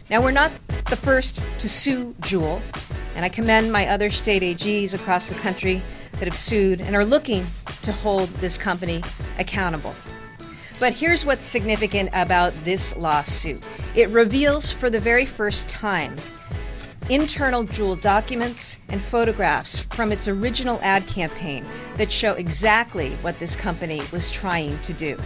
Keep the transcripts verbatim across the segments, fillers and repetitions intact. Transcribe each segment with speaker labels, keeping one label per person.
Speaker 1: Now, we're not the first to sue Juul, and I commend my other state A Gs across the country that have sued and are looking to hold this company accountable. But here's what's significant about this lawsuit. It reveals for the very first time internal Juul documents and photographs from its original ad campaign that show exactly what this company was trying to do.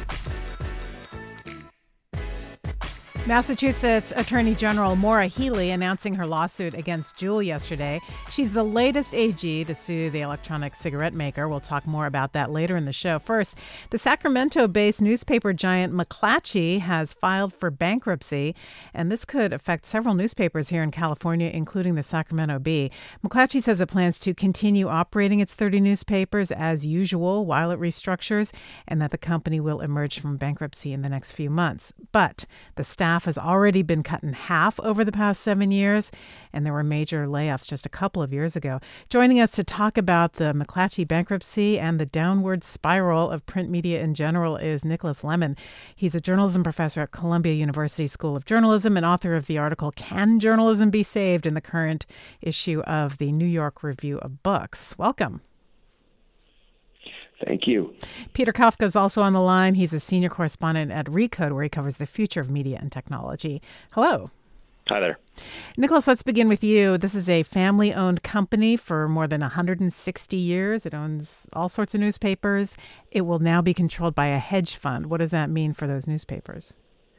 Speaker 2: Massachusetts Attorney General Maura Healey announcing her lawsuit against Juul yesterday. She's the latest A G to sue the electronic cigarette maker. We'll talk more about that later in the show. First, the Sacramento-based newspaper giant McClatchy has filed for bankruptcy, and this could affect several newspapers here in California, including the Sacramento Bee. McClatchy says it plans to continue operating its thirty newspapers as usual while it restructures, and that the company will emerge from bankruptcy in the next few months. But the staff has already been cut in half over the past seven years, and there were major layoffs just a couple of years ago. Joining us to talk about the McClatchy bankruptcy and the downward spiral of print media in general is Nicholas Lemon. He's a journalism professor at Columbia University School of Journalism and author of the article, Can Journalism Be Saved?, in the current issue of the New York Review of Books. Welcome.
Speaker 3: Thank you.
Speaker 2: Peter Kafka is also on the line. He's a senior correspondent at Recode, where he covers the future of media and technology. Hello.
Speaker 3: Hi there.
Speaker 2: Nicholas, let's begin with you. This is a family-owned company for more than one hundred sixty years. It owns all sorts of newspapers. It will now be controlled by a hedge fund. What does that mean for those newspapers?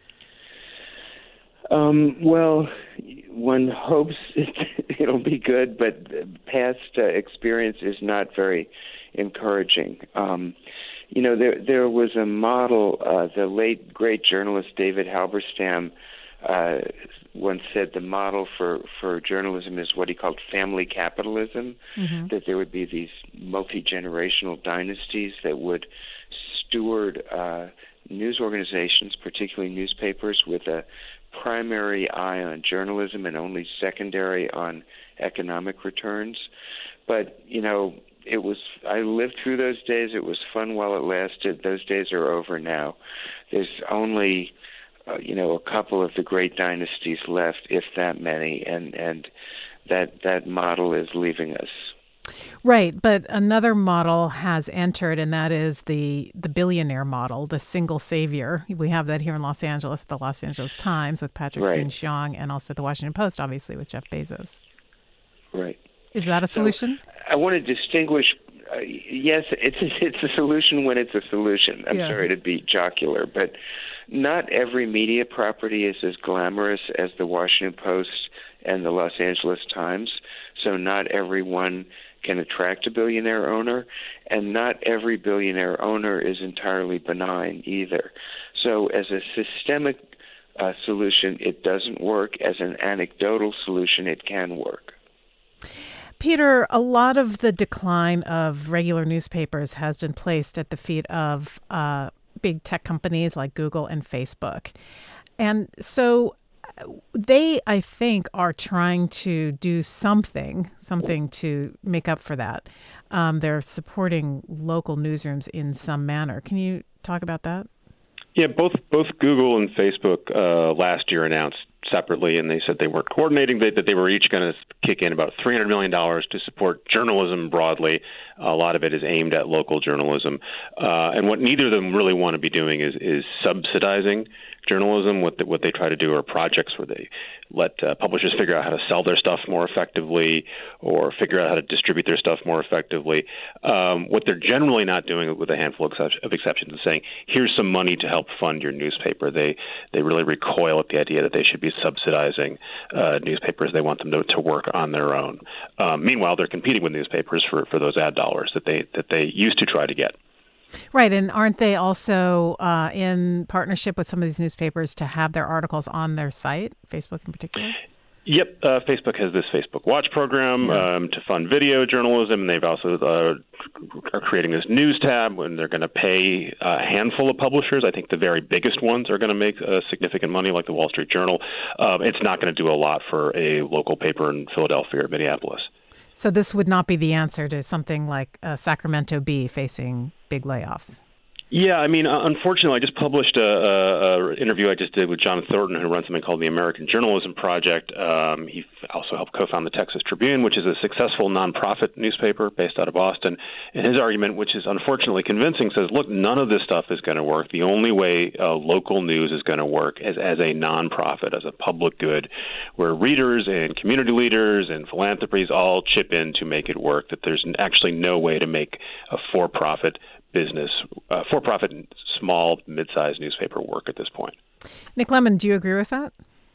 Speaker 3: Um, well, one hopes it, it'll be good, but past uh, experience is not very encouraging. Um, you know, there there was a model, uh, the late great journalist David Halberstam uh, once said the model for, for journalism is what he called family capitalism, mm-hmm. that there would be these multi-generational dynasties that would steward uh, news organizations, particularly newspapers, with a primary eye on journalism and only secondary on economic returns. But, you know, it was, I lived through those days. It was fun while it lasted. Those days are over now. There's only, uh, you know, a couple of the great dynasties left, if that many, and, and that that model is leaving us.
Speaker 2: Right, but another model has entered, and that is the the billionaire model, the single savior. We have that here in Los Angeles, at the Los Angeles Times with Patrick
Speaker 3: right.
Speaker 2: Soon-Shiong, and also the Washington Post, obviously, with Jeff Bezos.
Speaker 3: Right.
Speaker 2: Is that a solution?
Speaker 3: So I want to distinguish. Uh, yes, it's a, it's a solution when it's a solution. I'm
Speaker 2: yeah.
Speaker 3: sorry to be jocular, but not every media property is as glamorous as the Washington Post and the Los Angeles Times. So not everyone can attract a billionaire owner, and not every billionaire owner is entirely benign either. So as a systemic uh, solution, it doesn't work. As an anecdotal solution, it can work.
Speaker 2: Peter, a lot of the decline of regular newspapers has been placed at the feet of uh, big tech companies like Google and Facebook. And so they, I think, are trying to do something, something to make up for that. Um, they're supporting local newsrooms in some manner. Can you talk about that?
Speaker 4: Yeah, both both Google and Facebook uh, last year announced separately, and they said they weren't coordinating, they, that they were each going to kick in about three hundred million dollars to support journalism broadly. A lot of it is aimed at local journalism. Uh, and what neither of them really want to be doing is, is subsidizing journalism. What, the, what they try to do are projects where they let uh, publishers figure out how to sell their stuff more effectively or figure out how to distribute their stuff more effectively. Um, what they're generally not doing, with a handful of, excep- of exceptions, is saying, here's some money to help fund your newspaper. They they really recoil at the idea that they should be subsidizing uh, newspapers. They want them to, to work on their own. Um, meanwhile, they're competing with newspapers for, for those ad dollars that they that they used to try to get.
Speaker 2: Right, and aren't they also uh, in partnership with some of these newspapers to have their articles on their site, Facebook in particular?
Speaker 4: Yep, uh, Facebook has this Facebook Watch program
Speaker 2: yeah.
Speaker 4: um, to fund video journalism, and they've also uh, are creating this news tab when they're going to pay a handful of publishers. I think the very biggest ones are going to make uh, significant money, like the Wall Street Journal. Uh, it's not going to do a lot for a local paper in Philadelphia or Minneapolis.
Speaker 2: So this would not be the answer to something like uh, Sacramento Bee facing big layoffs?
Speaker 4: Yeah, I mean, unfortunately, I just published a, a, a interview I just did with John Thornton, who runs something called the American Journalism Project. Um, he also helped co-found the Texas Tribune, which is a successful nonprofit newspaper based out of Boston. And his argument, which is unfortunately convincing, says, look, none of this stuff is going to work. The only way uh, local news is going to work is as a nonprofit, as a public good, where readers and community leaders and philanthropies all chip in to make it work, that there's actually no way to make a for-profit business, uh, for-profit, small, mid-sized newspaper work at this point.
Speaker 2: Nick Lemon, do you agree with that?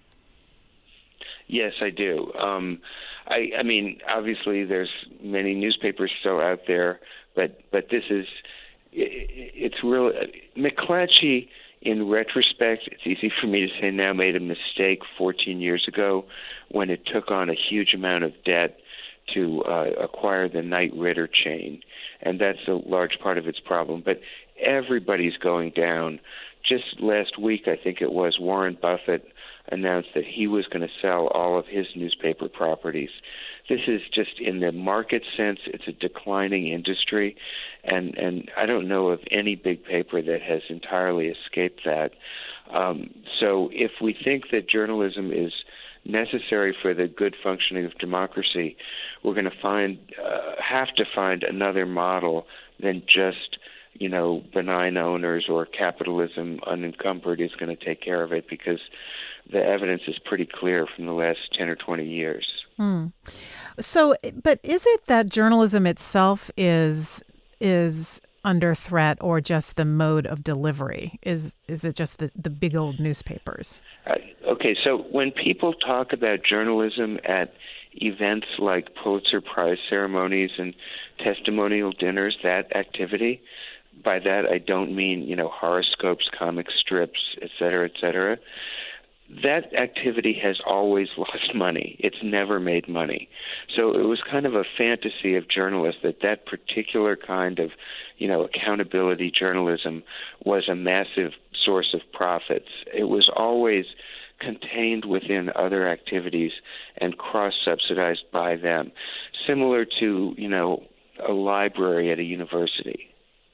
Speaker 3: Yes, I do. Um, I, I mean, obviously, there's many newspapers still out there, but but this is it, it's real. McClatchy, in retrospect, it's easy for me to say now, made a mistake fourteen years ago when it took on a huge amount of debt to uh, acquire the Knight Ridder chain. And that's a large part of its problem. But everybody's going down. Just last week, I think it was, Warren Buffett announced that he was going to sell all of his newspaper properties. This is just, in the market sense, it's a declining industry. And, and I don't know of any big paper that has entirely escaped that. Um, so if we think that journalism is necessary for the good functioning of democracy, we're going to find uh, have to find another model than just, you know, benign owners or capitalism unencumbered is going to take care of it, because the evidence is pretty clear from the last ten or twenty years.
Speaker 2: Hmm. So, but is it that journalism itself is is under threat, or just the mode of delivery? Is is it just the, the big old newspapers?
Speaker 3: Uh, okay, so when people talk about journalism at events like Pulitzer Prize ceremonies and testimonial dinners, that activity, by that I don't mean, you know, horoscopes, comic strips, et cetera, et cetera. That activity has always lost money. It's never made money. So it was kind of a fantasy of journalists that that particular kind of, you know, accountability journalism was a massive source of profits. It was always contained within other activities and cross-subsidized by them, similar to, you know, a library at a university.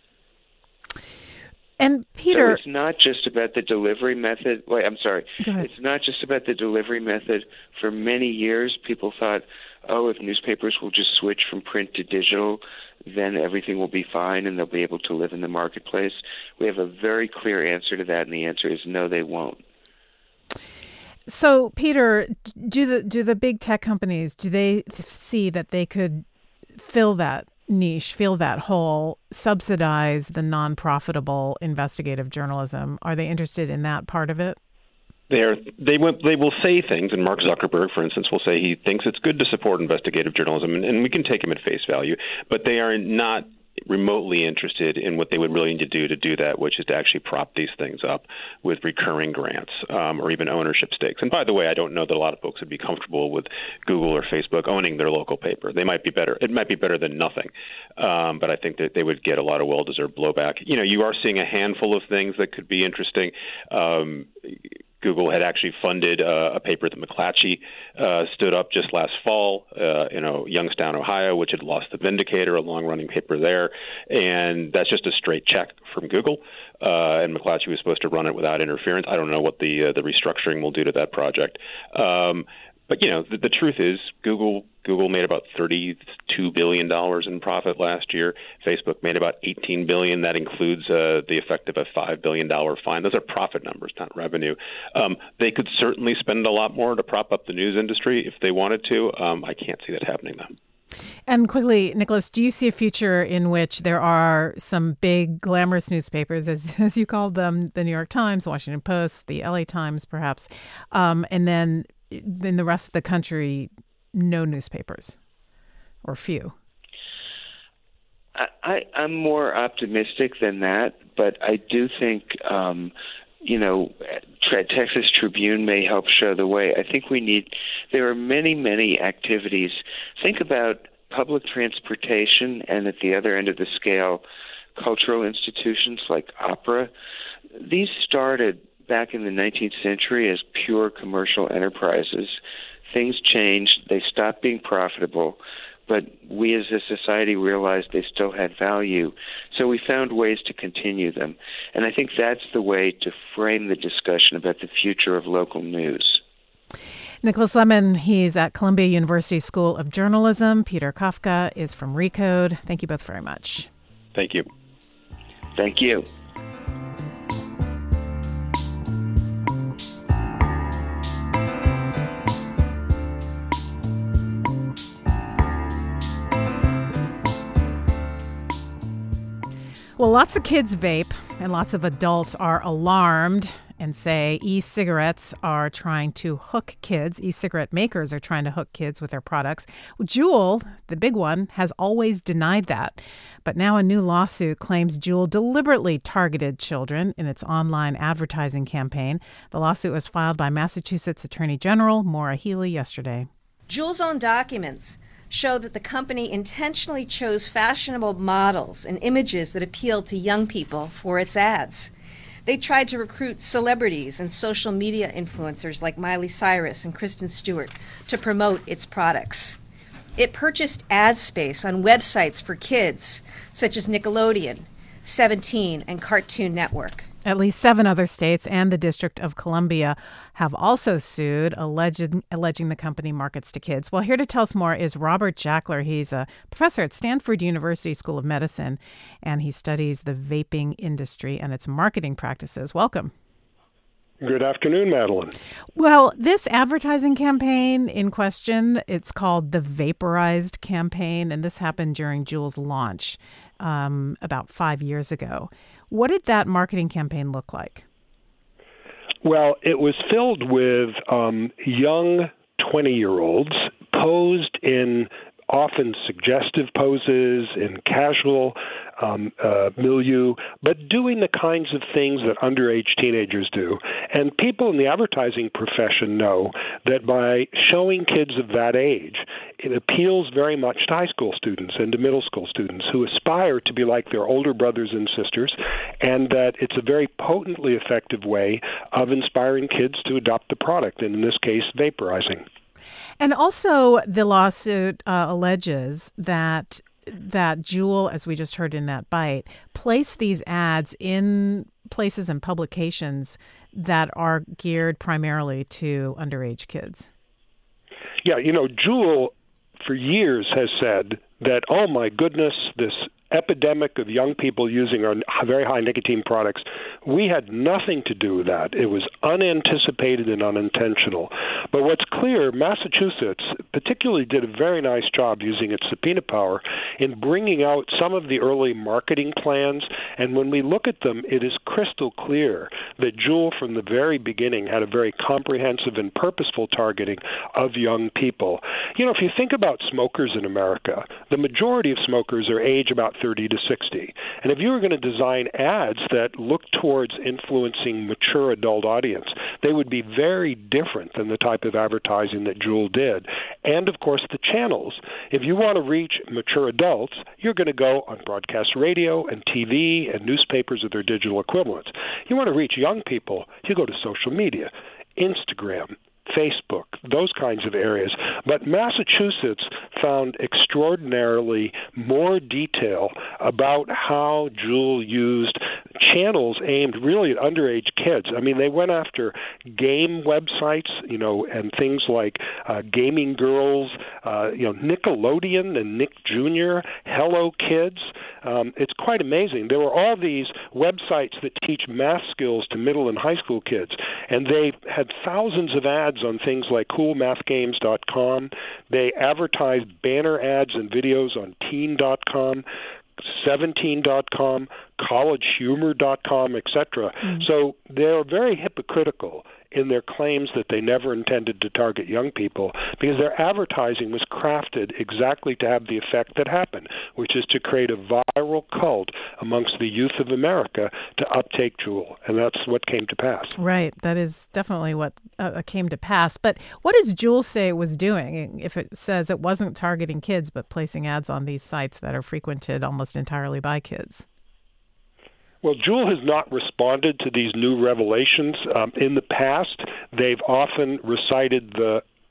Speaker 2: And Peter,
Speaker 3: so it's not just about the delivery method. Wait, I'm sorry.
Speaker 2: Go ahead.
Speaker 3: It's not just about the delivery method. For many years, people thought, oh, if newspapers will just switch from print to digital, then everything will be fine and they'll be able to live in the marketplace. We have a very clear answer to that, and the answer is no, they won't.
Speaker 2: So, Peter, do the do the big tech companies, do they see that they could fill that niche, fill that hole, subsidize the non-profitable investigative journalism? Are they interested in that part of it?
Speaker 4: They're, they will, they will say things, and Mark Zuckerberg, for instance, will say he thinks it's good to support investigative journalism, and, and we can take him at face value, but they are not remotely interested in what they would really need to do to do that, which is to actually prop these things up with recurring grants um, or even ownership stakes. And by the way, I don't know that a lot of folks would be comfortable with Google or Facebook owning their local paper. They might be better. It might be better than nothing. Um, but I think that they would get a lot of well-deserved blowback. You know, you are seeing a handful of things that could be interesting. Um, Google had actually funded uh, a paper that McClatchy uh, stood up just last fall uh, in uh, Youngstown, Ohio, which had lost the Vindicator, a long-running paper there. And that's just a straight check from Google. Uh, and McClatchy was supposed to run it without interference. I don't know what the uh, the restructuring will do to that project. Um, but, you know, the, the truth is Google Google made about thirty-two billion dollars in profit last year. Facebook made about eighteen billion dollars. That includes uh, the effect of a five billion dollars fine. Those are profit numbers, not revenue. Um, they could certainly spend a lot more to prop up the news industry if they wanted to. Um, I can't see that happening, though.
Speaker 2: And quickly, Nicholas, do you see a future in which there are some big glamorous newspapers, as, as you called them, the New York Times, Washington Post, the L A Times, perhaps, um, and then in the rest of the country, no newspapers or few?
Speaker 3: I, I'm more optimistic than that, but I do think, um, you know, Texas Tribune may help show the way. I think we need, there are many, many activities. Think about public transportation and at the other end of the scale, cultural institutions like opera. These started back in the nineteenth century as pure commercial enterprises. Things changed. They stopped being profitable. but we as a society realized they still had value. So we found ways to continue them. And I think that's the way to frame the discussion about the future of local news.
Speaker 2: Nicholas Lemon, he's at Columbia University School of Journalism. Peter Kafka is from Recode. Thank you both very much.
Speaker 4: Thank you.
Speaker 3: Thank you.
Speaker 2: Well, lots of kids vape and lots of adults are alarmed and say e-cigarettes are trying to hook kids. E-cigarette makers are trying to hook kids with their products. Well, Juul, the big one, has always denied that. But now a new lawsuit claims Juul deliberately targeted children in its online advertising campaign. The lawsuit was filed by Massachusetts Attorney General Maura Healey yesterday.
Speaker 1: Juul's own documents show that the company intentionally chose fashionable models and images that appealed to young people for its ads. They tried to recruit celebrities and social media influencers like Miley Cyrus and Kristen Stewart to promote its products. It purchased ad space on websites for kids, such as Nickelodeon, Seventeen, and Cartoon Network.
Speaker 2: At least seven other states and the District of Columbia have also sued, alleged, alleging the company markets to kids. Well, here to tell us more is Robert Jackler. He's a professor at Stanford University School of Medicine, and he studies the vaping industry and its marketing practices. Welcome.
Speaker 5: Good afternoon, Madeline.
Speaker 2: Well, this advertising campaign in question, it's called the Vaporized campaign, and this happened during Juul's launch um, about five years ago. What did that marketing campaign look like?
Speaker 5: Well, it was filled with um, young twenty-year-olds posed in often suggestive poses, in casual um, uh, milieu, but doing the kinds of things that underage teenagers do. And people in the advertising profession know that by showing kids of that age, it appeals very much to high school students and to middle school students who aspire to be like their older brothers and sisters, and that it's a very potently effective way of inspiring kids to adopt the product, and in this case, vaporizing.
Speaker 2: And also, the lawsuit uh, alleges that that Juul, as we just heard in that bite, placed these ads in places and publications that are geared primarily to underage kids.
Speaker 5: Yeah, you know, Juul for years has said that, oh my goodness, this epidemic of young people using our very high nicotine products, we had nothing to do with that. It was unanticipated and unintentional. But what's clear, Massachusetts particularly did a very nice job using its subpoena power in bringing out some of the early marketing plans. And when we look at them, it is crystal clear that Juul from the very beginning had a very comprehensive and purposeful targeting of young people. You know, if you think about smokers in America, the majority of smokers are age about thirty to sixty. And if you were going to design ads that look towards influencing mature adult audience, they would be very different than the type of advertising that Juul did. And, of course, the channels. If you want to reach mature adults, you're going to go on broadcast radio and T V and newspapers or their digital equivalents. You want to reach young people, you go to social media, Instagram, Facebook, those kinds of areas. But Massachusetts found extraordinarily more detail about how Juul used channels aimed really at underage kids. I mean, they went after game websites, you know, and things like uh, Gaming Girls, uh, you know, Nickelodeon and Nick Junior, Hello Kids. Um, it's quite amazing. There were all these websites that teach math skills to middle and high school kids, and they had thousands of ads on things like cool math games dot com. They advertised banner ads and videos on teen dot com, seventeen dot com, college humor dot com, et cetera. Mm-hmm. So they're very hypocritical in their claims that they never intended to target young people, because their advertising was crafted exactly to have the effect that happened, which is to create a viral cult amongst the youth of America to uptake Juul. And that's what came to pass.
Speaker 2: Right. That is definitely what uh, came to pass. But what does Juul say it was doing if it says it wasn't targeting kids but placing ads on these sites that are frequented almost entirely by kids?
Speaker 5: Well, Juul has not responded to these new revelations. Um, in the past, they've often recited the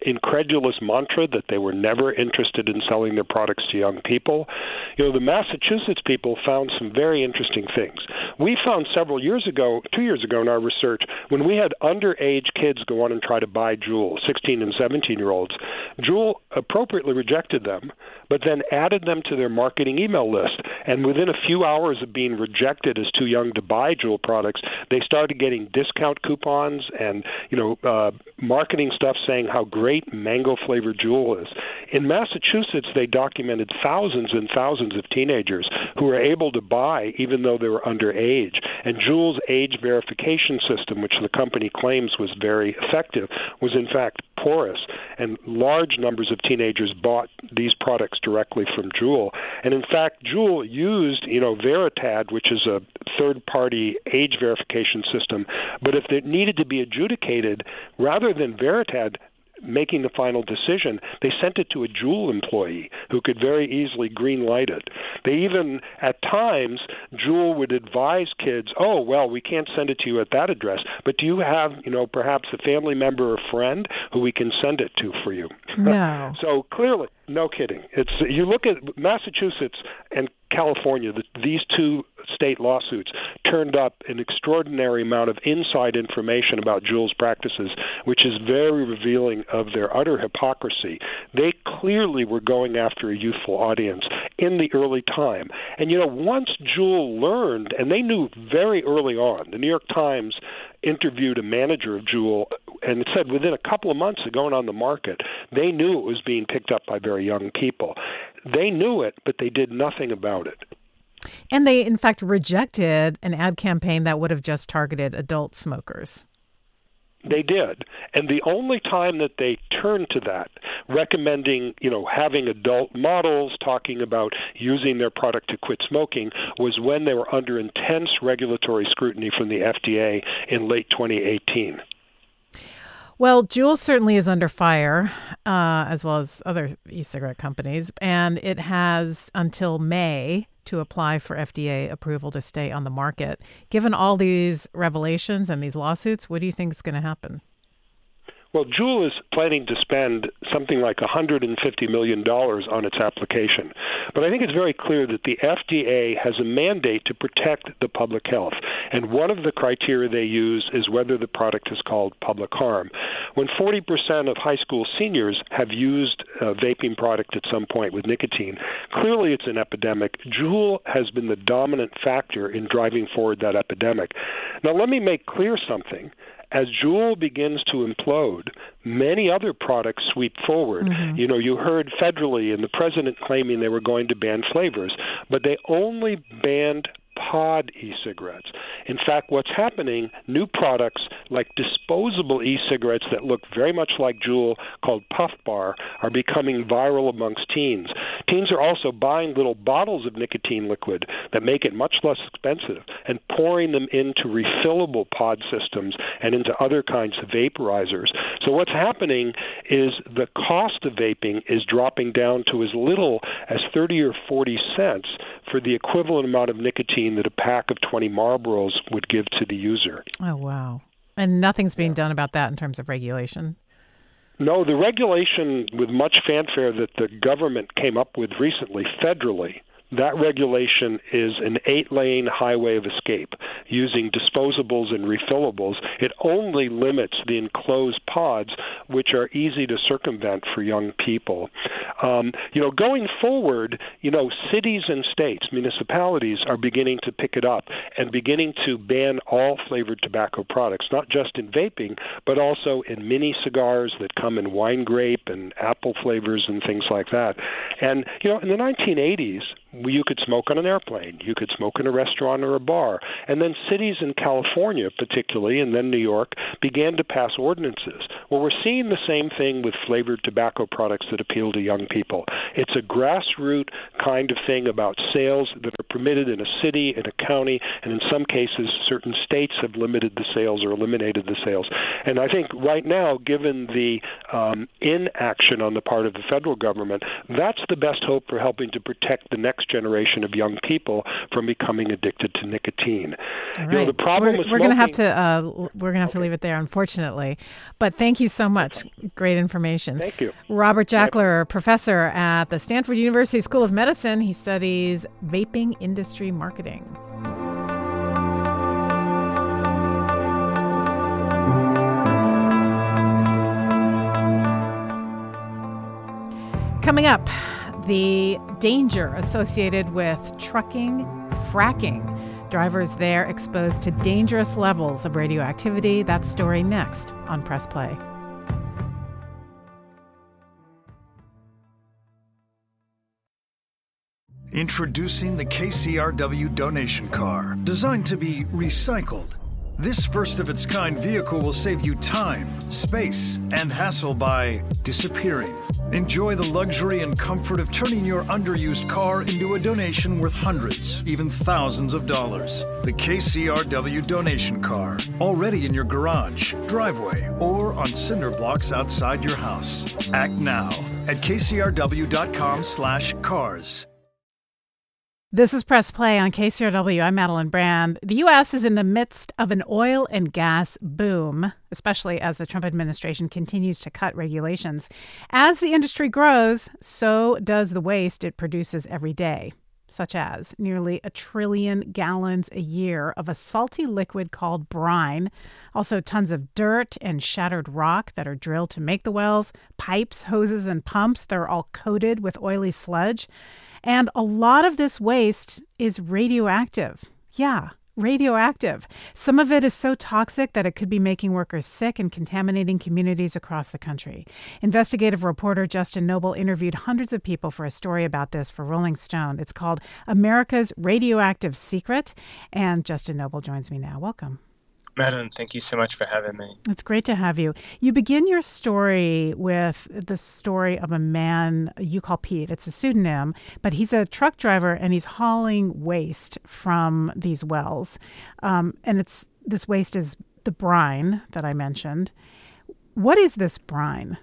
Speaker 5: incredulous mantra that they were never interested in selling their products to young people. You know, the Massachusetts people found some very interesting things. We found several years ago, two years ago in our research, when we had underage kids go on and try to buy Juul, sixteen and seventeen-year-olds, Juul appropriately rejected them, but then added them to their marketing email list. And within a few hours of being rejected as too young to buy Juul products, they started getting discount coupons and, you know, uh, marketing stuff saying how great mango-flavored Juul is. In Massachusetts, they documented thousands and thousands of teenagers who were able to buy even though they were underage. And Juul's age verification system, which the company claims was very effective, was in fact porous, and large numbers of teenagers bought these products directly from Juul. And in fact, Juul used, you know, Veritad, which is a third-party age verification system, but if it needed to be adjudicated, rather than Veritad making the final decision, they sent it to a Juul employee who could very easily green light it. They even, at times, Juul would advise kids, oh, well, we can't send it to you at that address, but do you have, you know, perhaps a family member or friend who we can send it to for you?
Speaker 2: No.
Speaker 5: So clearly, no kidding. It's you look at Massachusetts and California, the, these two state lawsuits turned up an extraordinary amount of inside information about Juul's practices, which is very revealing of their utter hypocrisy. They clearly were going after a youthful audience in the early time. And, you know, once Juul learned, and they knew very early on, the New York Times interviewed a manager of Juul, and it said within a couple of months of going on the market, they knew it was being picked up by very young people. They knew it, but they did nothing about it.
Speaker 2: And they, in fact, rejected an ad campaign that would have just targeted adult smokers.
Speaker 5: They did. And the only time that they turned to that, recommending, you know, having adult models, talking about using their product to quit smoking, was when they were under intense regulatory scrutiny from the F D A in late twenty eighteen.
Speaker 2: Well, Juul certainly is under fire, uh, as well as other e-cigarette companies, and it has until May to apply for F D A approval to stay on the market. Given all these revelations and these lawsuits, what do you think is going to happen?
Speaker 5: Well, Juul is planning to spend something like one hundred fifty million dollars on its application. But I think it's very clear that the F D A has a mandate to protect the public health. And one of the criteria they use is whether the product is called public harm. When forty percent of high school seniors have used a vaping product at some point with nicotine, clearly it's an epidemic. Juul has been the dominant factor in driving forward that epidemic. Now, let me make clear something. As Juul begins to implode, many other products sweep forward. Mm-hmm. You know, you heard federally and the president claiming they were going to ban flavors, but they only banned pod e-cigarettes. In fact, what's happening, new products like disposable e-cigarettes that look very much like Juul, called Puff Bar, are becoming viral amongst teens. Teens are also buying little bottles of nicotine liquid that make it much less expensive and pouring them into refillable pod systems and into other kinds of vaporizers. So what's happening is the cost of vaping is dropping down to as little as thirty or forty cents for the equivalent amount of nicotine that a pack of twenty Marlboros would give to the user.
Speaker 2: Oh, wow. And nothing's being done about that in terms of regulation?
Speaker 5: No, the regulation with much fanfare that the government came up with recently federally, that regulation is an eight-lane highway of escape using disposables and refillables. It only limits the enclosed pods, which are easy to circumvent for young people. Um, you know, going forward, you know, cities and states, municipalities are beginning to pick it up and beginning to ban all flavored tobacco products, not just in vaping, but also in mini cigars that come in wine grape and apple flavors and things like that. And, you know, in the nineteen eighties, you could smoke on an airplane. You could smoke in a restaurant or a bar. And then cities in California, particularly, and then New York, began to pass ordinances. Well, we're seeing the same thing with flavored tobacco products that appeal to young people. It's a grassroots kind of thing about sales that are permitted in a city, in a county, and in some cases, certain states have limited the sales or eliminated the sales. And I think right now, given the um, inaction on the part of the federal government, that's the best hope for helping to protect the next next generation of young people from becoming addicted to nicotine.
Speaker 2: All right.
Speaker 5: You know, the problem
Speaker 2: we're,
Speaker 5: with
Speaker 2: we're going to have
Speaker 5: smoking-
Speaker 2: to uh, we're going to have
Speaker 5: Okay.
Speaker 2: to leave it there, unfortunately. But thank you so much. Great information.
Speaker 5: Thank you.
Speaker 2: Robert Jackler, professor at the Stanford University School of Medicine. He studies vaping industry marketing. Coming up, the danger associated with trucking fracking. Drivers there exposed to dangerous levels of radioactivity. That story next on Press Play.
Speaker 6: Introducing the K C R W donation car, designed to be recycled. This first-of-its-kind vehicle will save you time, space, and hassle by disappearing. Enjoy the luxury and comfort of turning your underused car into a donation worth hundreds, even thousands of dollars. The K C R W donation car, already in your garage, driveway, or on cinder blocks outside your house. Act now at kcrw.com slash cars.
Speaker 2: This is Press Play on K C R W. I'm Madeline Brand. The U S is in the midst of an oil and gas boom, especially as the Trump administration continues to cut regulations. As the industry grows, so does the waste it produces every day, such as nearly a trillion gallons a year of a salty liquid called brine, also tons of dirt and shattered rock that are drilled to make the wells, pipes, hoses, and pumps that are all coated with oily sludge. And a lot of this waste is radioactive. Yeah, radioactive. Some of it is so toxic that it could be making workers sick and contaminating communities across the country. Investigative reporter Justin Noble interviewed hundreds of people for a story about this for Rolling Stone. It's called America's Radioactive Secret. And Justin Noble joins me now. Welcome.
Speaker 7: Madeline, thank you so much for having me.
Speaker 2: It's great to have you. You begin your story with the story of a man you call Pete. It's a pseudonym, but he's a truck driver and he's hauling waste from these wells. Um, and it's this waste is the brine that I mentioned. What is this brine?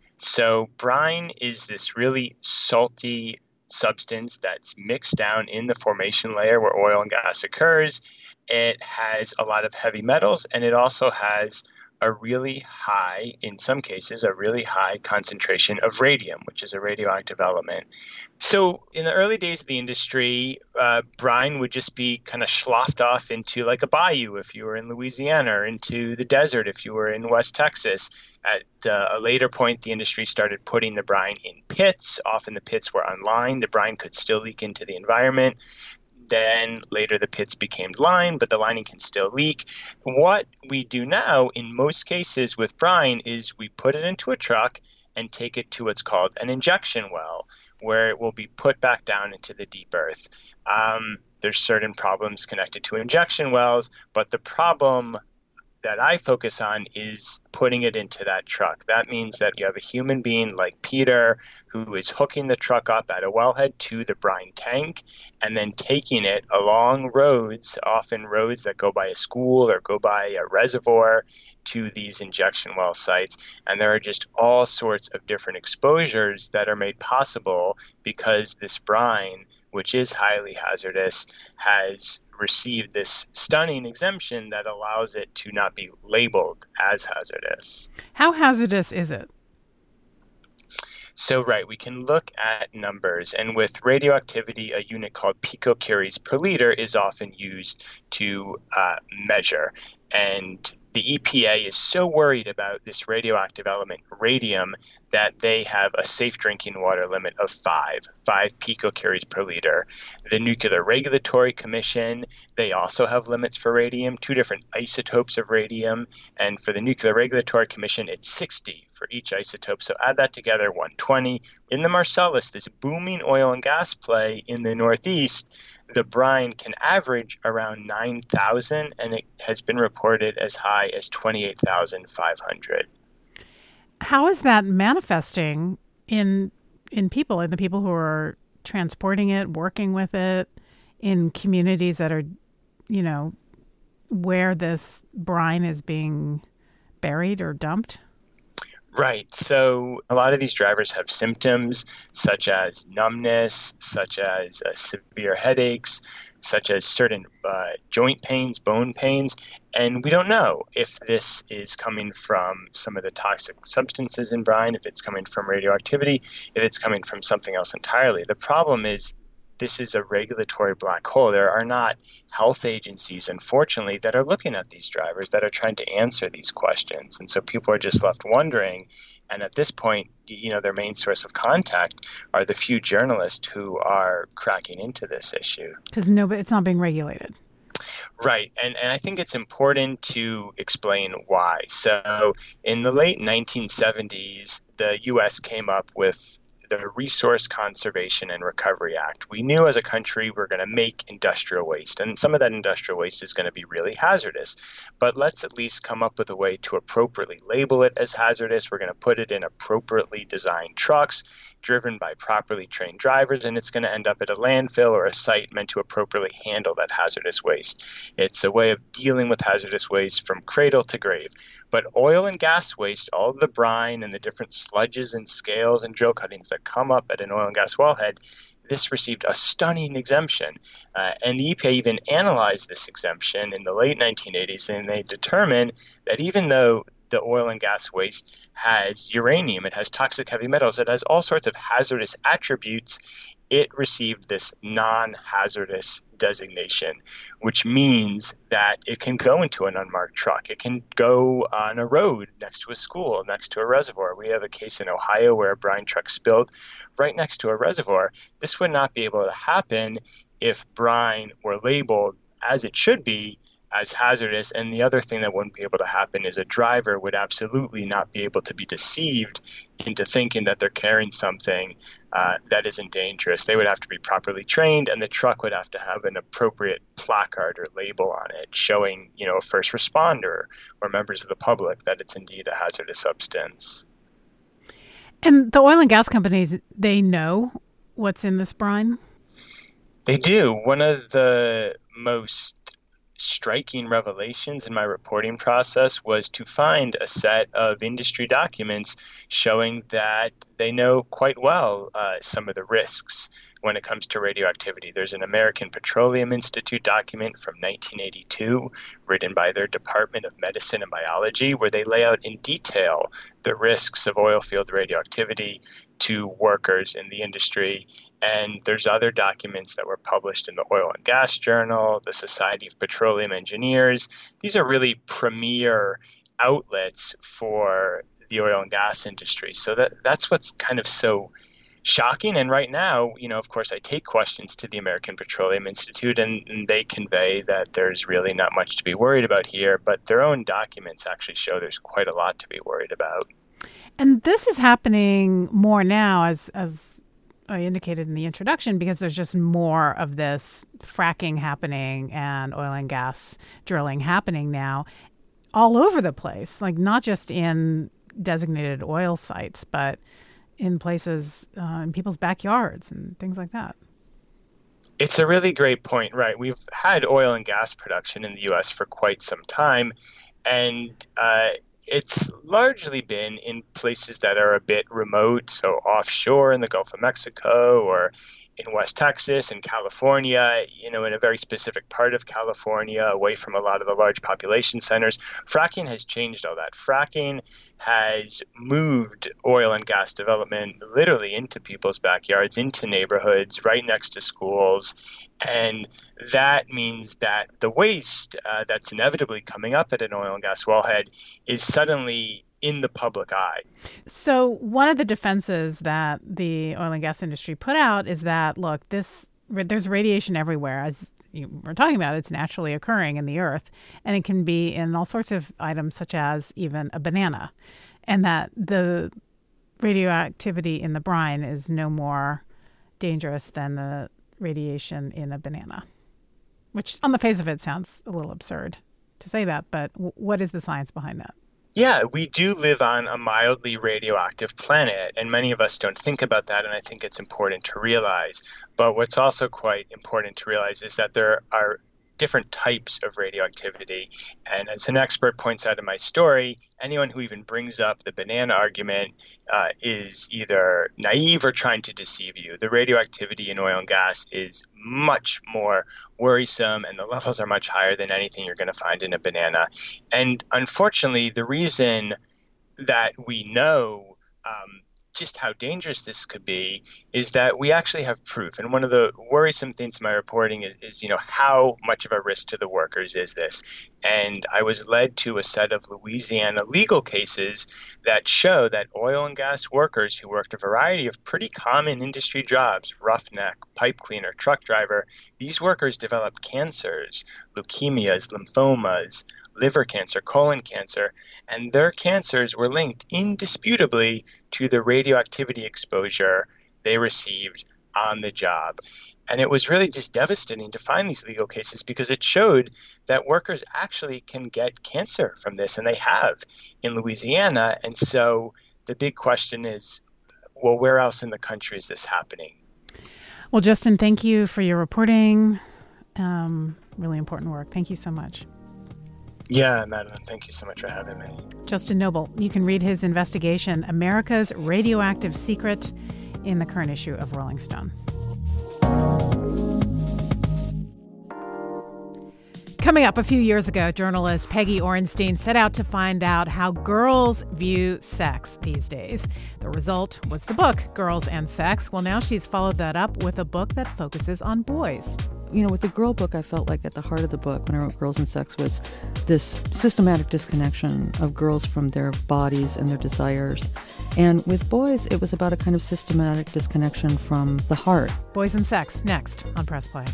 Speaker 7: So brine is this really salty substance that's mixed down in the formation layer where oil and gas occurs. It has a lot of heavy metals, and it also has a really high, in some cases, a really high concentration of radium, which is a radioactive element. So in the early days of the industry, uh, brine would just be kind of sloughed off into like a bayou if you were in Louisiana, or into the desert if you were in West Texas. At uh, a later point, the industry started putting the brine in pits. Often the pits were unlined. The brine could still leak into the environment. Then later the pits became lined, but the lining can still leak. What we do now in most cases with brine is we put it into a truck and take it to what's called an injection well, where it will be put back down into the deep earth. Um, there's certain problems connected to injection wells, but the problem that I focus on is putting it into that truck. That means that you have a human being like Peter who is hooking the truck up at a wellhead to the brine tank and then taking it along roads, often roads that go by a school or go by a reservoir, to these injection well sites. And there are just all sorts of different exposures that are made possible because this brine, which is highly hazardous, has received this stunning exemption that allows it to not be labeled as hazardous.
Speaker 2: How hazardous is it?
Speaker 7: So, right, we can look at numbers. And with radioactivity, a unit called picocuries per liter is often used to uh, measure. And the E P A is so worried about this radioactive element, radium, that they have a safe drinking water limit of five, five picocuries per liter. The Nuclear Regulatory Commission, they also have limits for radium, two different isotopes of radium. And for the Nuclear Regulatory Commission, it's sixty for each isotope. So add that together, one hundred twenty. In the Marcellus, this booming oil and gas play in the Northeast, the brine can average around nine thousand, and it has been reported as high as twenty-eight thousand five hundred.
Speaker 2: How is that manifesting in in people, in the people who are transporting it, working with it, in communities that are, you know, where this brine is being buried or dumped?
Speaker 7: Right. So a lot of these drivers have symptoms such as numbness, such as uh, severe headaches, such as certain uh, joint pains, bone pains. And we don't know if this is coming from some of the toxic substances in brine, if it's coming from radioactivity, if it's coming from something else entirely. The problem is this is a regulatory black hole. There are not health agencies, unfortunately, that are looking at these drivers, that are trying to answer these questions. And so people are just left wondering. And at this point, you know, their main source of contact are the few journalists who are cracking into this issue.
Speaker 2: Because no, it's not being regulated.
Speaker 7: Right. And, and I think it's important to explain why. So in the late nineteen seventies, the U S came up with the Resource Conservation and Recovery Act. We knew as a country we're going to make industrial waste, and some of that industrial waste is going to be really hazardous. But let's at least come up with a way to appropriately label it as hazardous. We're going to put it in appropriately designed trucks, driven by properly trained drivers, and it's going to end up at a landfill or a site meant to appropriately handle that hazardous waste. It's a way of dealing with hazardous waste from cradle to grave. But oil and gas waste, all of the brine and the different sludges and scales and drill cuttings that come up at an oil and gas wellhead, this received a stunning exemption. Uh, and the E P A even analyzed this exemption in the late nineteen eighties, and they determined that even though the oil and gas waste has uranium, it has toxic heavy metals, it has all sorts of hazardous attributes, it received this non-hazardous designation, which means that it can go into an unmarked truck. It can go on a road next to a school, next to a reservoir. We have a case in Ohio where a brine truck spilled right next to a reservoir. This would not be able to happen if brine were labeled as it should be, as hazardous. And the other thing that wouldn't be able to happen is a driver would absolutely not be able to be deceived into thinking that they're carrying something uh, that isn't dangerous. They would have to be properly trained, and the truck would have to have an appropriate placard or label on it showing, you know, a first responder or members of the public that it's indeed a hazardous substance.
Speaker 2: And the oil and gas companies, they know what's in this brine?
Speaker 7: They do. One of the most striking revelations in my reporting process was to find a set of industry documents showing that they know quite well uh, some of the risks when it comes to radioactivity. There's an American Petroleum Institute document from nineteen eighty-two written by their Department of Medicine and Biology where they lay out in detail the risks of oil field radioactivity to workers in the industry. And there's other documents that were published in the Oil and Gas Journal, the Society of Petroleum Engineers. These are really premier outlets for the oil and gas industry. So that that's what's kind of so shocking. And right now, you know, of course, I take questions to the American Petroleum Institute, and, and they convey that there's really not much to be worried about here. But their own documents actually show there's quite a lot to be worried about.
Speaker 2: And this is happening more now, as as I indicated in the introduction, because there's just more of this fracking happening and oil and gas drilling happening now all over the place, like not just in designated oil sites, but in places, uh, in people's backyards and things like that.
Speaker 7: It's a really great point, right? We've had oil and gas production in the U S for quite some time, and uh, it's largely been in places that are a bit remote, so offshore in the Gulf of Mexico or in West Texas and California, you know, in a very specific part of California, away from a lot of the large population centers. Fracking has changed all that. Fracking has moved oil and gas development literally into people's backyards, into neighborhoods, right next to schools. And that means that the waste uh, that's inevitably coming up at an oil and gas wellhead is suddenly in the public eye.
Speaker 2: So one of the defenses that the oil and gas industry put out is that, look, this there's radiation everywhere. As you were talking about, it's naturally occurring in the earth, and it can be in all sorts of items, such as even a banana, and that the radioactivity in the brine is no more dangerous than the radiation in a banana, which on the face of it sounds a little absurd to say that, but w- what is the science behind that?
Speaker 7: Yeah, we do live on a mildly radioactive planet, and many of us don't think about that, and I think it's important to realize. But what's also quite important to realize is that there are different types of radioactivity. And as an expert points out in my story, anyone who even brings up the banana argument uh, is either naive or trying to deceive you. The radioactivity in oil and gas is much more worrisome, and the levels are much higher than anything you're going to find in a banana. And unfortunately, the reason that we know um, just how dangerous this could be is that we actually have proof. And one of the worrisome things in my reporting is, is, you know, how much of a risk to the workers is this? And I was led to a set of Louisiana legal cases that show that oil and gas workers who worked a variety of pretty common industry jobs, roughneck, pipe cleaner, truck driver, these workers developed cancers, leukemias, lymphomas, liver cancer, colon cancer, and their cancers were linked indisputably to the radioactivity exposure they received on the job. And it was really just devastating to find these legal cases because it showed that workers actually can get cancer from this, and they have in Louisiana. And so the big question is, well, where else in the country is this happening?
Speaker 2: Well, Justin, thank you for your reporting. Um, really important work. Thank you so much.
Speaker 7: Yeah, Madeline, thank you so much for having me.
Speaker 2: Justin Noble, you can read his investigation, America's Radioactive Secret, in the current issue of Rolling Stone. Coming up, a few years ago, journalist Peggy Orenstein set out to find out how girls view sex these days. The result was the book, Girls and Sex. Well, now she's followed that up with a book that focuses on boys.
Speaker 8: You know, with the girl book, I felt like at the heart of the book, when I wrote Girls and Sex, was this systematic disconnection of girls from their bodies and their desires. And with boys, it was about a kind of systematic disconnection from the heart.
Speaker 2: Boys and Sex, next on Press Play.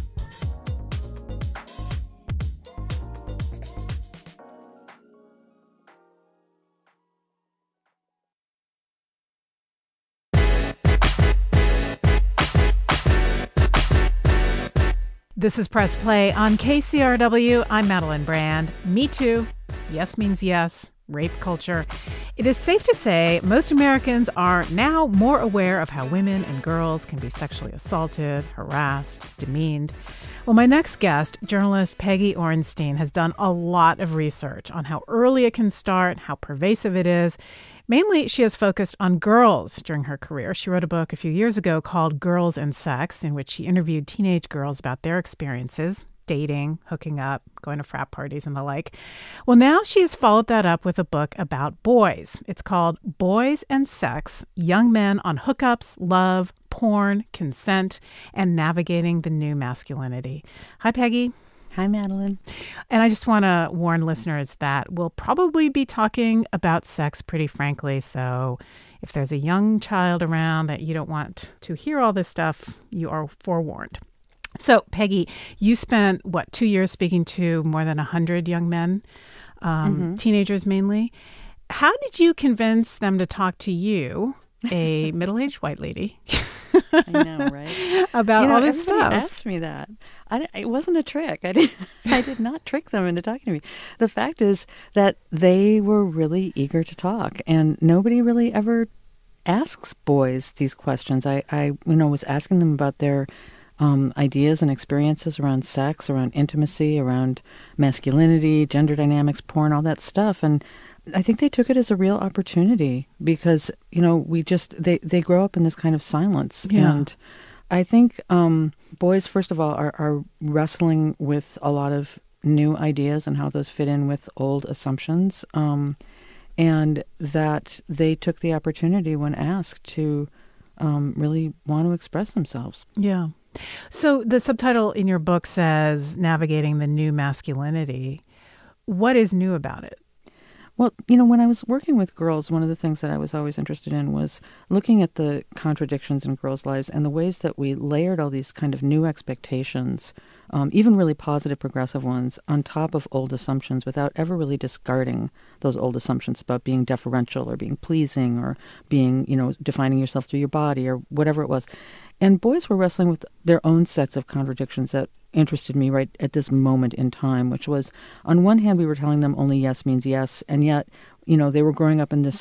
Speaker 2: This is Press Play on K C R W. I'm Madeline Brand. Me Too. Yes means yes. Rape culture. It is safe to say most Americans are now more aware of how women and girls can be sexually assaulted, harassed, demeaned. Well, my next guest, journalist Peggy Orenstein, has done a lot of research on how early it can start, how pervasive it is. Mainly, she has focused on girls during her career. She wrote a book a few years ago called Girls and Sex, in which she interviewed teenage girls about their experiences, dating, hooking up, going to frat parties, and the like. Well, now she has followed that up with a book about boys. It's called Boys and Sex, Young Men on Hookups, Love, Porn, Consent, and Navigating the New Masculinity. Hi, Peggy.
Speaker 8: Hi, Madeline.
Speaker 2: And I just want to warn listeners that we'll probably be talking about sex pretty frankly. So if there's a young child around that you don't want to hear all this stuff, you are forewarned. So, Peggy, you spent, what, two years speaking to more than one hundred young men, um, mm-hmm. teenagers mainly. How did you convince them to talk to you, a middle-aged white lady?
Speaker 8: I know, right?
Speaker 2: About
Speaker 8: you know,
Speaker 2: all this
Speaker 8: everybody
Speaker 2: stuff.
Speaker 8: Asked me that. I, it wasn't a trick. I did. I did not trick them into talking to me. The fact is that they were really eager to talk, and nobody really ever asks boys these questions. I, I you know, was asking them about their um, ideas and experiences around sex, around intimacy, around masculinity, gender dynamics, porn, all that stuff, and I think they took it as a real opportunity because, you know, we just, they, they grow up in this kind of silence.
Speaker 2: Yeah.
Speaker 8: And I think um, boys, first of all, are, are wrestling with a lot of new ideas and how those fit in with old assumptions. Um, and that they took the opportunity when asked to um, really want to express themselves.
Speaker 2: Yeah. So the subtitle in your book says Navigating the New Masculinity. What is new about it?
Speaker 8: Well, you know, when I was working with girls, one of the things that I was always interested in was looking at the contradictions in girls' lives and the ways that we layered all these kind of new expectations, um, even really positive, progressive ones, on top of old assumptions without ever really discarding those old assumptions about being deferential or being pleasing or being, you know, defining yourself through your body or whatever it was. And boys were wrestling with their own sets of contradictions that interested me right at this moment in time, which was, on one hand, we were telling them only yes means yes, and yet, you know, they were growing up in this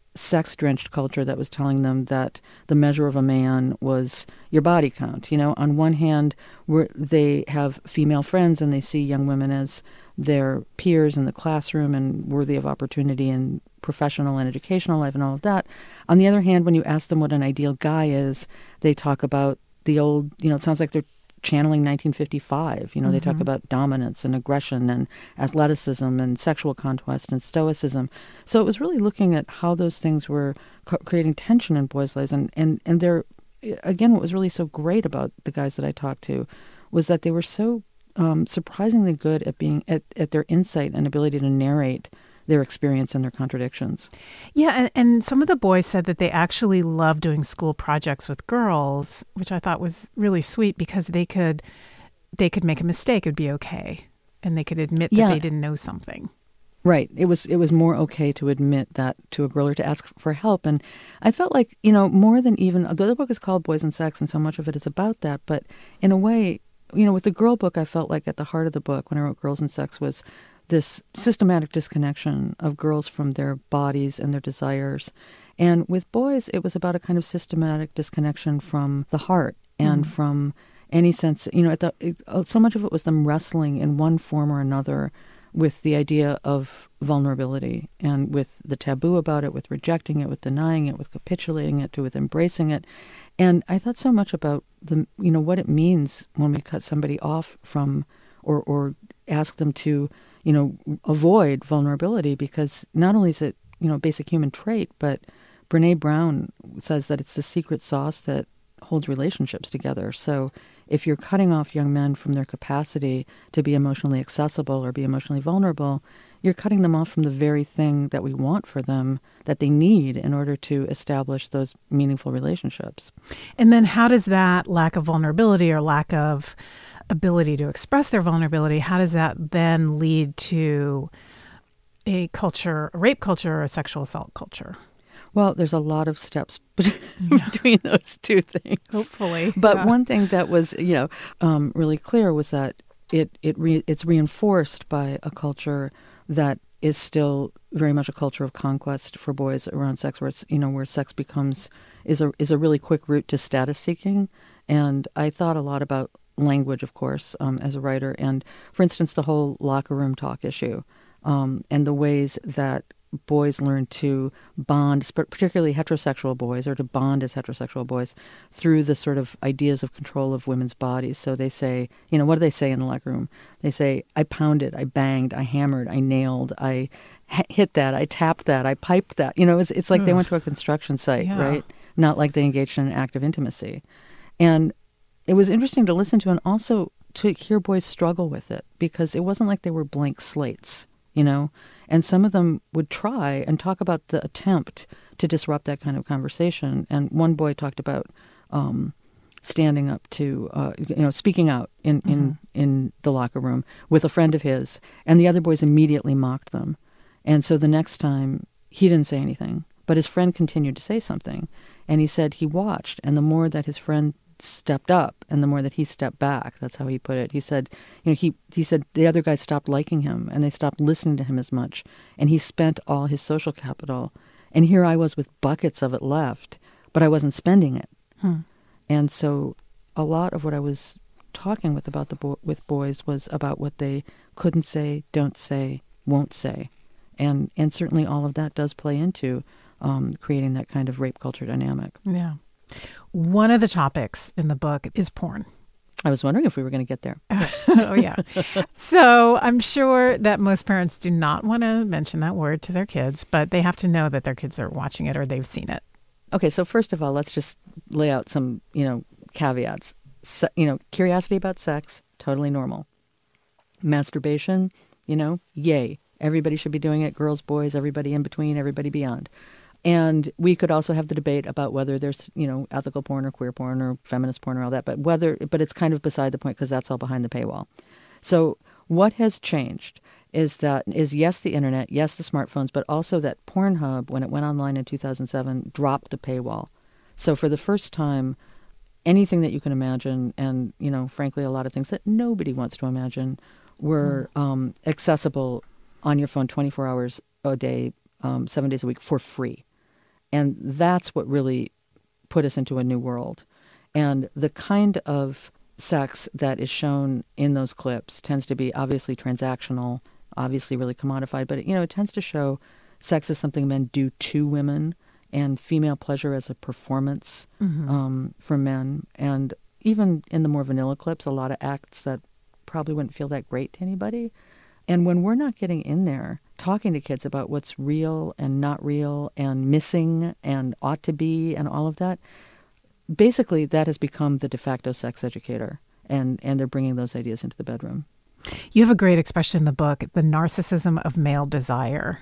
Speaker 8: sex-drenched culture that was telling them that the measure of a man was your body count. You know, on one hand, where they have female friends and they see young women as their peers in the classroom and worthy of opportunity in professional and educational life and all of that. On the other hand, when you ask them what an ideal guy is, they talk about the old, you know, it sounds like they're channeling nineteen fifty-five. You know, mm-hmm. They talk about dominance and aggression and athleticism and sexual conquest and stoicism. So it was really looking at how those things were co- creating tension in boys' lives. And, and, and they're, again, what was really so great about the guys that I talked to was that they were so um, surprisingly good at being at, at their insight and ability to narrate their experience and their contradictions.
Speaker 2: Yeah, and, and some of the boys said that they actually love doing school projects with girls, which I thought was really sweet because they could they could make a mistake, it would be okay, and they could admit that
Speaker 8: yeah.
Speaker 2: they didn't know something.
Speaker 8: Right. It was it was more okay to admit that to a girl or to ask for help. And I felt like, you know, more than even, the other book is called Boys and Sex, and so much of it is about that. But in a way, you know, with the girl book, I felt like at the heart of the book, when I wrote Girls and Sex, was this systematic disconnection of girls from their bodies and their desires. And with boys, it was about a kind of systematic disconnection from the heart and mm. from any sense, you know, at the, it, so much of it was them wrestling in one form or another with the idea of vulnerability and with the taboo about it, with rejecting it, with denying it, with capitulating it, to with embracing it. And I thought so much about the, you know, what it means when we cut somebody off from or, or ask them to, you know, avoid vulnerability, because not only is it, you know, a basic human trait, but Brene Brown says that it's the secret sauce that holds relationships together. So if you're cutting off young men from their capacity to be emotionally accessible or be emotionally vulnerable, you're cutting them off from the very thing that we want for them, that they need in order to establish those meaningful relationships.
Speaker 2: And then how does that lack of vulnerability or lack of ability to express their vulnerability, how does that then lead to a culture, a rape culture or a sexual assault culture?
Speaker 8: Well, there's a lot of steps between yeah. those two things.
Speaker 2: Hopefully.
Speaker 8: But
Speaker 2: yeah.
Speaker 8: one thing that was, you know, um, really clear was that it, it re- it's reinforced by a culture that is still very much a culture of conquest for boys around sex, where it's, you know, where sex becomes, is a, is a really quick route to status seeking. And I thought a lot about language, of course, um, as a writer. And, for instance, the whole locker room talk issue um, and the ways that boys learn to bond, particularly heterosexual boys, or to bond as heterosexual boys through the sort of ideas of control of women's bodies. So they say, you know, what do they say in the locker room? They say, I pounded, I banged, I hammered, I nailed, I h- hit that, I tapped that, I piped that. You know, it's, it's like Ugh. They went to a construction site, yeah. right? Not like they engaged in an act of intimacy. And it was interesting to listen to, and also to hear boys struggle with it, because it wasn't like they were blank slates, you know? And some of them would try and talk about the attempt to disrupt that kind of conversation. And one boy talked about um, standing up to, uh, you know, speaking out in, mm-hmm. in, in the locker room with a friend of his, and the other boys immediately mocked them. And so the next time, he didn't say anything, but his friend continued to say something. And he said he watched, and the more that his friend stepped up and the more that he stepped back, that's how he put it. He said, you know, he, he said the other guys stopped liking him and they stopped listening to him as much. And he spent all his social capital. And here I was with buckets of it left, but I wasn't spending it. Hmm. And so a lot of what I was talking with about the bo- with boys was about what they couldn't say, don't say, won't say. And, and certainly all of that does play into um, creating that kind of rape culture dynamic.
Speaker 2: Yeah. One of the topics in the book is porn.
Speaker 8: I was wondering if we were going to get there.
Speaker 2: Oh, yeah. So I'm sure that most parents do not want to mention that word to their kids, but they have to know that their kids are watching it or they've seen it.
Speaker 8: Okay, so first of all, let's just lay out some, you know, caveats. Se- you know, curiosity about sex, totally normal. Masturbation, you know, yay. Everybody should be doing it. Girls, boys, everybody in between, everybody beyond. And we could also have the debate about whether there's, you know, ethical porn or queer porn or feminist porn or all that, but whether, but it's kind of beside the point because that's all behind the paywall. So what has changed is that, is yes, the internet, yes, the smartphones, but also that Pornhub, when it went online in two thousand seven, dropped the paywall. So for the first time, anything that you can imagine, and, you know, frankly, a lot of things that nobody wants to imagine, were mm. um, accessible on your phone twenty-four hours a day, um, seven days a week for free. And that's what really put us into a new world. And the kind of sex that is shown in those clips tends to be obviously transactional, obviously really commodified, but, you know, it tends to show sex as something men do to women and female pleasure as a performance mm-hmm. um, for men. And even in the more vanilla clips, a lot of acts that probably wouldn't feel that great to anybody. And when we're not getting in there, talking to kids about what's real and not real and missing and ought to be and all of that, basically that has become the de facto sex educator. And, and they're bringing those ideas into the bedroom.
Speaker 2: You have a great expression in the book, the narcissism of male desire.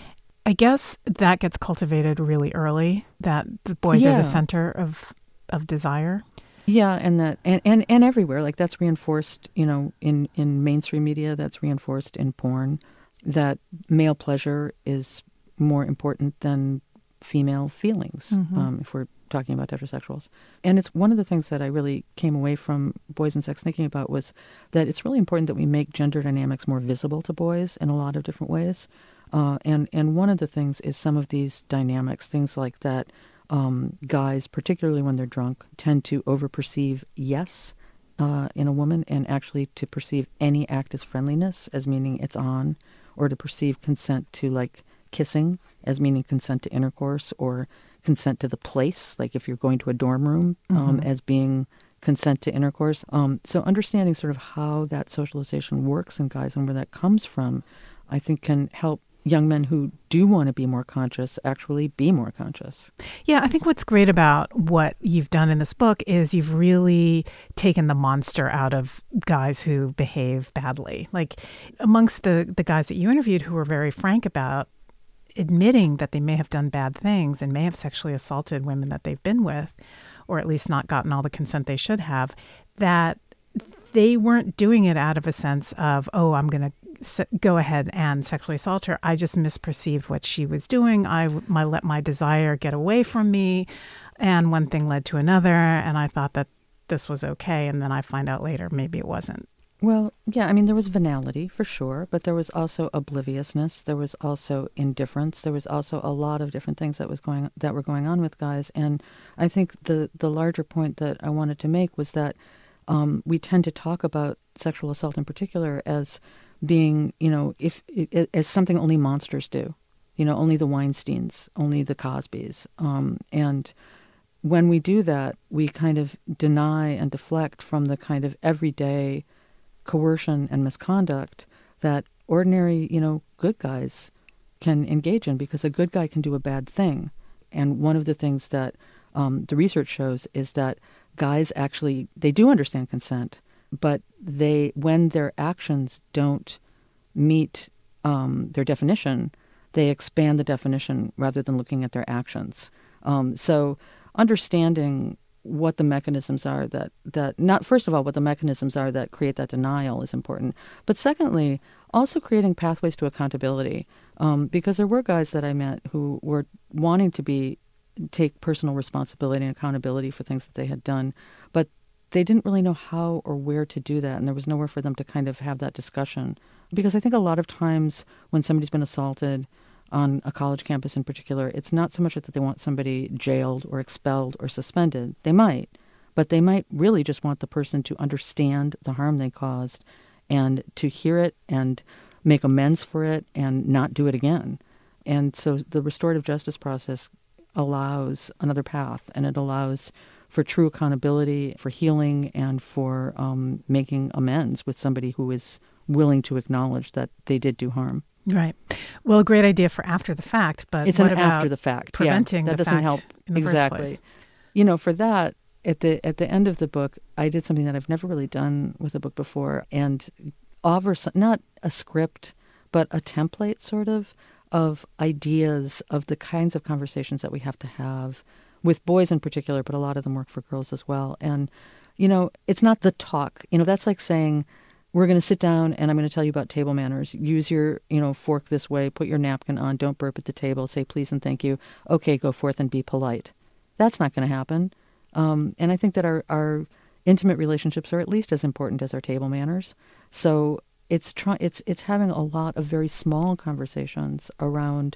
Speaker 2: I guess that gets cultivated really early, that the boys yeah. are the center of of desire.
Speaker 8: Yeah, and that and, and, and everywhere. Like that's reinforced, you know, in, in mainstream media, that's reinforced in porn, that male pleasure is more important than female feelings, mm-hmm. um, if we're talking about heterosexuals. And it's one of the things that I really came away from Boys and Sex thinking about was that it's really important that we make gender dynamics more visible to boys in a lot of different ways. Uh, and, and one of the things is some of these dynamics, things like that um, guys, particularly when they're drunk, tend to overperceive yes uh, in a woman and actually to perceive any act as friendliness as meaning it's on, or to perceive consent to like kissing as meaning consent to intercourse, or consent to the place, like if you're going to a dorm room, um, mm-hmm. as being consent to intercourse. Um, so understanding sort of how that socialization works in guys and where that comes from, I think can help young men who do want to be more conscious actually be more conscious.
Speaker 2: Yeah, I think what's great about what you've done in this book is you've really taken the monster out of guys who behave badly. Like amongst the, the guys that you interviewed who were very frank about admitting that they may have done bad things and may have sexually assaulted women that they've been with, or at least not gotten all the consent they should have, that they weren't doing it out of a sense of, oh, I'm going to se- go ahead and sexually assault her. I just misperceived what she was doing. I my, let my desire get away from me. And one thing led to another. And I thought that this was okay. And then I find out later, maybe it wasn't.
Speaker 8: Well, yeah, I mean, there was venality for sure, but there was also obliviousness. There was also indifference. There was also a lot of different things that was going that were going on with guys. And I think the the larger point that I wanted to make was that um, we tend to talk about sexual assault in particular as being, you know, if as something only monsters do, you know, only the Weinsteins, only the Cosbys, um, and when we do that, we kind of deny and deflect from the kind of everyday coercion and misconduct that ordinary, you know, good guys can engage in, because a good guy can do a bad thing. And one of the things that um, the research shows is that guys actually, they do understand consent, but they, when their actions don't meet um, their definition, they expand the definition rather than looking at their actions. Um, so understanding what the mechanisms are that, that not, first of all, what the mechanisms are that create that denial is important. But secondly, also creating pathways to accountability. Um, because there were guys that I met who were wanting to be, take personal responsibility and accountability for things that they had done, but they didn't really know how or where to do that. And there was nowhere for them to kind of have that discussion. Because I think a lot of times when somebody's been assaulted, on a college campus in particular, it's not so much that they want somebody jailed or expelled or suspended. They might, but they might really just want the person to understand the harm they caused and to hear it and make amends for it and not do it again. And so the restorative justice process allows another path, and it allows for true accountability, for healing, and for um, making amends with somebody who is willing to acknowledge that they did do harm.
Speaker 2: Right. Well, a great idea for after the fact, but
Speaker 8: it's
Speaker 2: what
Speaker 8: an
Speaker 2: about
Speaker 8: after the fact.
Speaker 2: Preventing
Speaker 8: yeah, that
Speaker 2: the
Speaker 8: doesn't
Speaker 2: fact
Speaker 8: help
Speaker 2: in the
Speaker 8: exactly.
Speaker 2: first place.
Speaker 8: You know, for that, at the at the end of the book, I did something that I've never really done with a book before, and offer some, not a script, but a template, sort of, of ideas of the kinds of conversations that we have to have with boys in particular, but a lot of them work for girls as well. And you know, it's not the talk. You know, that's like saying, we're going to sit down and I'm going to tell you about table manners. Use your, you know, fork this way, put your napkin on, don't burp at the table, say please and thank you. Okay, go forth and be polite. That's not going to happen. Um, and I think that our, our intimate relationships are at least as important as our table manners. So it's try, it's it's having a lot of very small conversations around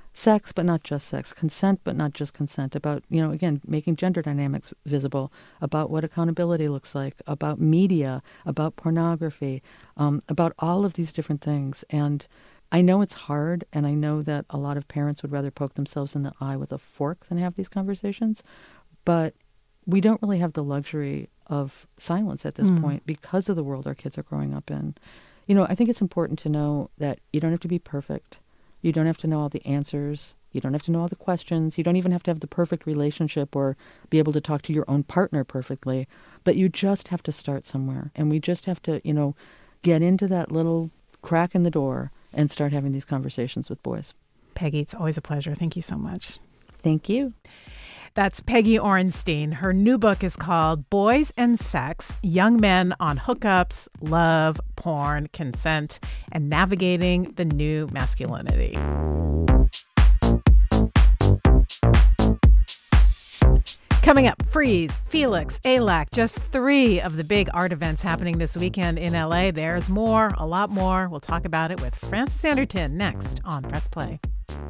Speaker 8: sex, but not just sex, consent, but not just consent, about, you know, again, making gender dynamics visible, about what accountability looks like, about media, about pornography, um, about all of these different things. And I know it's hard, and I know that a lot of parents would rather poke themselves in the eye with a fork than have these conversations, but we don't really have the luxury of silence at this mm. point because of the world our kids are growing up in. You know, I think it's important to know that you don't have to be perfect. You don't have to know all the answers. You don't have to know all the questions. You don't even have to have the perfect relationship or be able to talk to your own partner perfectly. But you just have to start somewhere. And we just have to, you know, get into that little crack in the door and start having these conversations with boys.
Speaker 2: Peggy, it's always a pleasure. Thank you so much.
Speaker 8: Thank you.
Speaker 2: That's Peggy Orenstein. Her new book is called Boys and Sex, Young Men on Hookups, Love, Porn, Consent, and Navigating the New Masculinity. Coming up, Frieze, Felix, A L A C, just three of the big art events happening this weekend in L A. There's more, a lot more. We'll talk about it with Frances Anderton next on Press Play.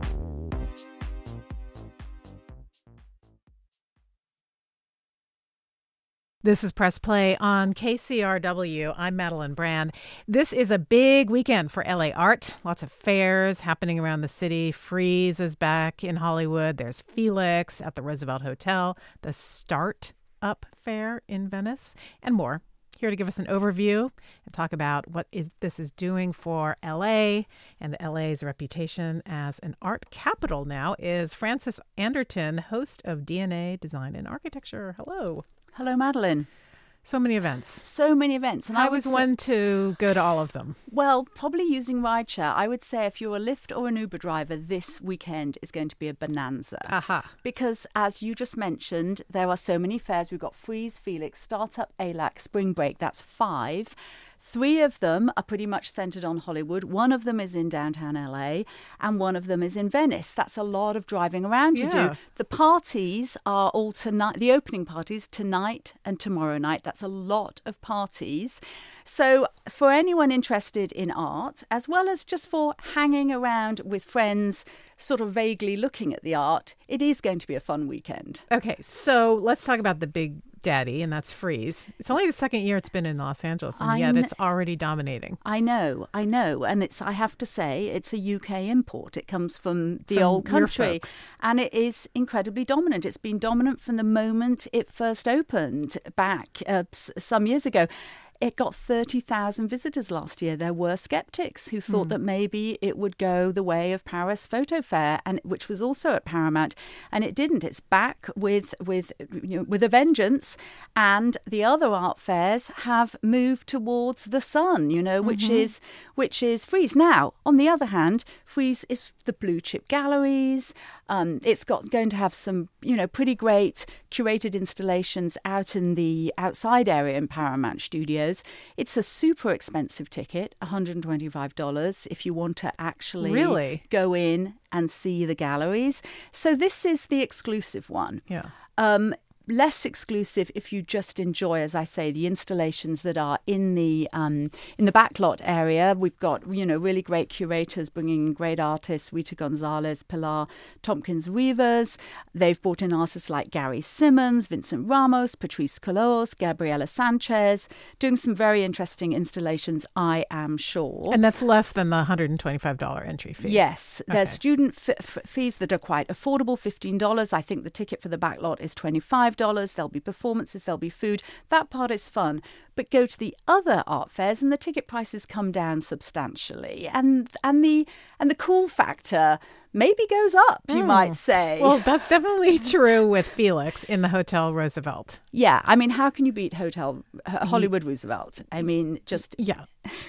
Speaker 2: This is Press Play on K C R W. I'm Madeline Brand. This is a big weekend for L A art. Lots of fairs happening around the city. Frieze is back in Hollywood. There's Felix at the Roosevelt Hotel, the Start Up Fair in Venice, and more. Here to give us an overview and talk about what is this is doing for L A and L A's reputation as an art capital now is Frances Anderton, host of D N A Design and Architecture. Hello.
Speaker 9: Hello, Madeline.
Speaker 2: So many events.
Speaker 9: So many events.
Speaker 2: And I was one to go to all of them.
Speaker 9: Well, probably using rideshare. I would say if you're a Lyft or an Uber driver, this weekend is going to be a bonanza.
Speaker 2: Aha.
Speaker 9: Because as you just mentioned, there are so many fairs. We've got Frieze, Felix, Startup, A L A C, Spring Break. That's five. Three of them are pretty much centered on Hollywood. One of them is in downtown L A and one of them is in Venice. That's a lot of driving around to
Speaker 2: yeah.
Speaker 9: do. The parties are all tonight, the opening parties tonight and tomorrow night. That's a lot of parties. So for anyone interested in art, as well as just for hanging around with friends, sort of vaguely looking at the art, it is going to be a fun weekend.
Speaker 2: Okay, so let's talk about the big daddy, and that's Frieze. It's only the second year it's been in Los Angeles, and
Speaker 9: I
Speaker 2: yet
Speaker 9: kn-
Speaker 2: it's already dominating.
Speaker 9: I know, I know. And it's, I have to say, it's a U K import. It comes from the
Speaker 2: From
Speaker 9: old
Speaker 2: your
Speaker 9: country.
Speaker 2: folks.
Speaker 9: And it is incredibly dominant. It's been dominant from the moment it first opened back uh, s- some years ago. It got thirty thousand visitors last year. There were skeptics who thought mm. that maybe it would go the way of Paris Photo Fair, and which was also at Paramount, and it didn't. It's back with with you know, with a vengeance, and the other art fairs have moved towards the sun, you know, which mm-hmm. is which is Frieze. Now, on the other hand, Frieze is the blue chip galleries. Um, it's got going to have some, you know, pretty great curated installations out in the outside area in Paramount Studios. It's a super expensive ticket, one hundred twenty-five dollars, if you want to actually
Speaker 2: really?
Speaker 9: go in and see the galleries. So this is the exclusive one.
Speaker 2: Yeah.
Speaker 9: Um, less exclusive if you just enjoy, as I say, the installations that are in the um, in the backlot area. We've got, you know, really great curators bringing in great artists, Rita Gonzalez, Pilar Tompkins-Rivas. They've brought in artists like Gary Simmons, Vincent Ramos, Patrice Colos, Gabriela Sanchez, doing some very interesting installations, I am sure.
Speaker 2: And that's less than the one hundred twenty-five dollars entry fee.
Speaker 9: Yes.
Speaker 2: Okay.
Speaker 9: There's student f- f- fees that are quite affordable, fifteen dollars. I think the ticket for the backlot is twenty-five dollars. There'll be performances, there'll be food. That part is fun. But go to the other art fairs and the ticket prices come down substantially. And and the and the cool factor maybe goes up, you mm. might say.
Speaker 2: Well, that's definitely true with Felix in the Hotel Roosevelt.
Speaker 9: Yeah, I mean, how can you beat Hotel uh, Hollywood Roosevelt? I mean, just
Speaker 2: yeah.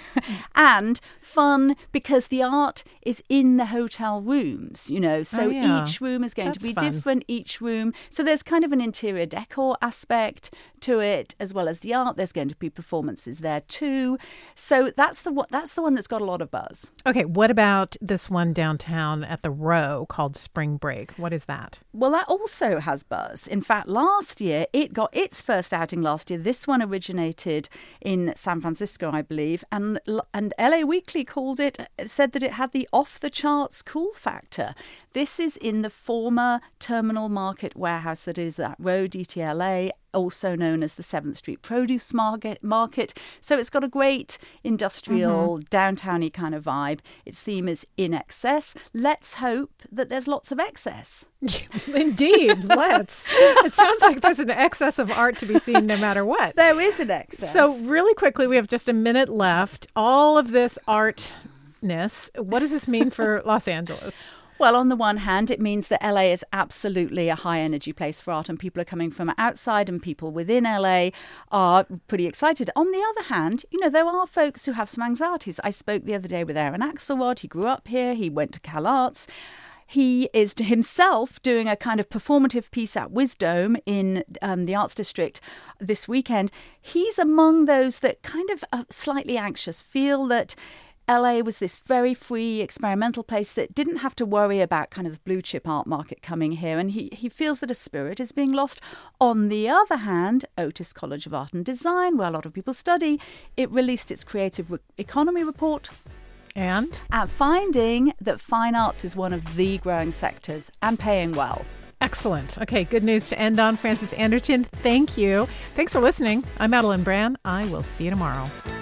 Speaker 9: And fun because the art is in the hotel rooms, you know, so
Speaker 2: oh, yeah.
Speaker 9: each room is going
Speaker 2: That's
Speaker 9: to be
Speaker 2: fun.
Speaker 9: different, each room. So there's kind of an interior decor aspect to it, as well as the art. There's going to be performances there too. So that's the that's the one that's got a lot of buzz.
Speaker 2: Okay, what about this one downtown at the Row called Spring Break? What is that?
Speaker 9: Well, that also has buzz. In fact, last year, it got its first outing last year. This one originated in San Francisco, I believe, and and L A Weekly called it, said that it had the off-the-charts cool factor. This is in the former Terminal Market warehouse that is at Row D T L A, also known as the seventh Street Produce Market. market. So it's got a great industrial, mm-hmm. downtown-y kind of vibe. Its theme is in excess. Let's hope that there's lots of excess.
Speaker 2: Indeed, let's. It sounds like there's an excess of art to be seen no matter what.
Speaker 9: There is an excess.
Speaker 2: So really quickly, we have just a minute left. All of this artness, what does this mean for Los Angeles?
Speaker 9: Well, on the one hand, it means that L A is absolutely a high-energy place for art, and people are coming from outside, and people within L A are pretty excited. On the other hand, you know, there are folks who have some anxieties. I spoke the other day with Aaron Axelrod. He grew up here. He went to Cal Arts. He is himself doing a kind of performative piece at Wisdom in um, the Arts District this weekend. He's among those that kind of are slightly anxious, feel that L A was this very free, experimental place that didn't have to worry about kind of the blue chip art market coming here. And he, he feels that a spirit is being lost. On the other hand, Otis College of Art and Design, where a lot of people study, it released its creative re- economy report.
Speaker 2: And?
Speaker 9: At finding that fine arts is one of the growing sectors and paying well.
Speaker 2: Excellent. Okay, good news to end on. Frances Anderton, thank you. Thanks for listening. I'm Madeline Brand. I will see you tomorrow.